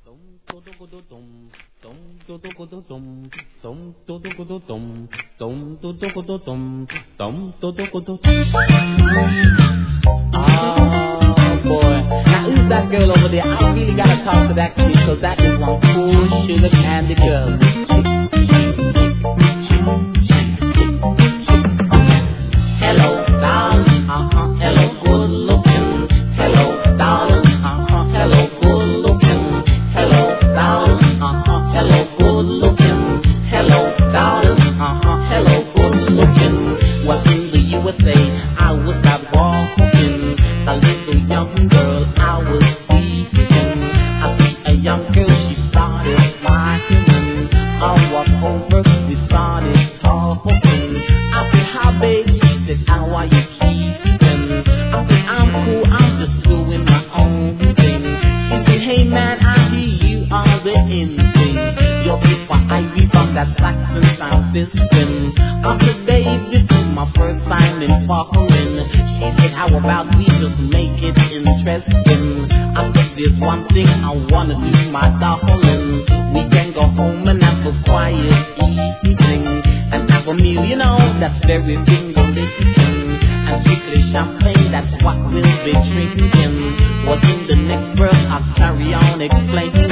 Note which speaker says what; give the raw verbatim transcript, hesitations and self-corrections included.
Speaker 1: boy. Now who's that girl over there? I really gotta talk to that kid, cause that is one cool sugar candy girl. Hello, darling, uh-huh, hello, good looking. Hello, darling, uh-huh, hello, good looking. Hello, darling, uh-huh, hello, good looking. Hello, darling, uh-huh, hello, good looking. Well, in the U S A, I was out walking. A little young girl, I was teasing. I see a young girl, she started smiling. I walked over, we started talking. I said, hi baby, she said, how are you keeping? I said, I'm cool, I'm just doing my own thing. She said, hey man, I hear you are the in thing. You're fit for Ivy from that Saxon sound system. I said, babe, this is my first time in foreign. She said, how about we just make it interesting? I said, there's one thing I wanna do, my darling. We can go home and have a quiet evening and have a meal, you know, that's very finger-licking. And strictly champagne, that's what we'll be drinking. What's in the next verse, I'll carry on explaining.